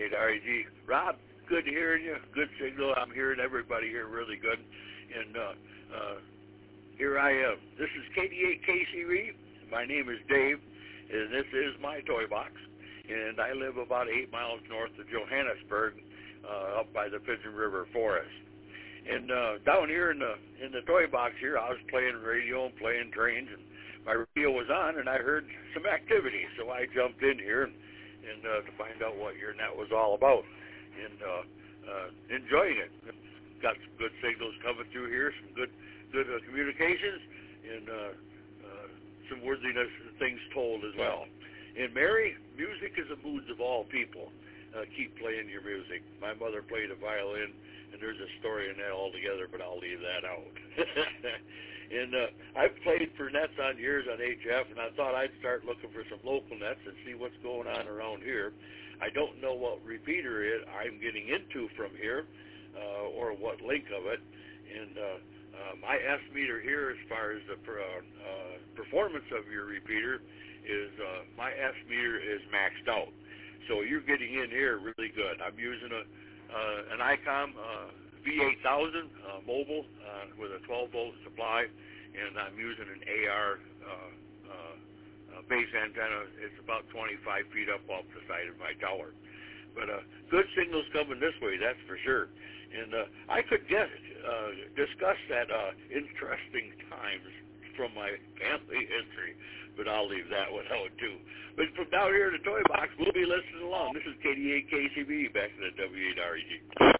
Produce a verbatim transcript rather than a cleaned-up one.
eight R E G. Rob, good hearing you. Good signal. I'm hearing everybody here really good. And uh, uh, here I am. This is K D eight K C R E. My name is Dave, and this is my toy box. And I live about eight miles north of Johannesburg, uh, up by the Pigeon River Forest. And uh, down here in the in the toy box here, I was playing radio and playing trains, and my radio was on, and I heard some activity. So I jumped in here and, and uh, to find out what your net was all about, and uh, uh, enjoying it. Got some good signals coming through here, some good good uh, communications, and uh, uh, some worthiness things told as well. And Mary, music is the moods of all people. Uh, keep playing your music. My mother played a violin, and there's a story in that altogether, but I'll leave that out. and uh, I've played for nets on years on H F, and I thought I'd start looking for some local nets and see what's going on around here. I don't know what repeater it I'm getting into from here, uh, or what link of it. And uh, uh, my S meter here, as far as the per, uh, uh, performance of your repeater, is uh, my S meter is maxed out. So you're getting in here really good. I'm using a uh, an ICOM uh, V eight thousand uh, mobile uh, with a twelve volt supply, and I'm using an A R uh, uh, uh, base antenna. It's about twenty-five feet up off the side of my tower. But uh, good signals coming this way, that's for sure. And uh, I could get uh, discuss that uh, interesting times from my family history, but I'll leave that one out too. But from down here in the toy box, we'll be listening along. This is K D eight K C B back in the W eight R E G.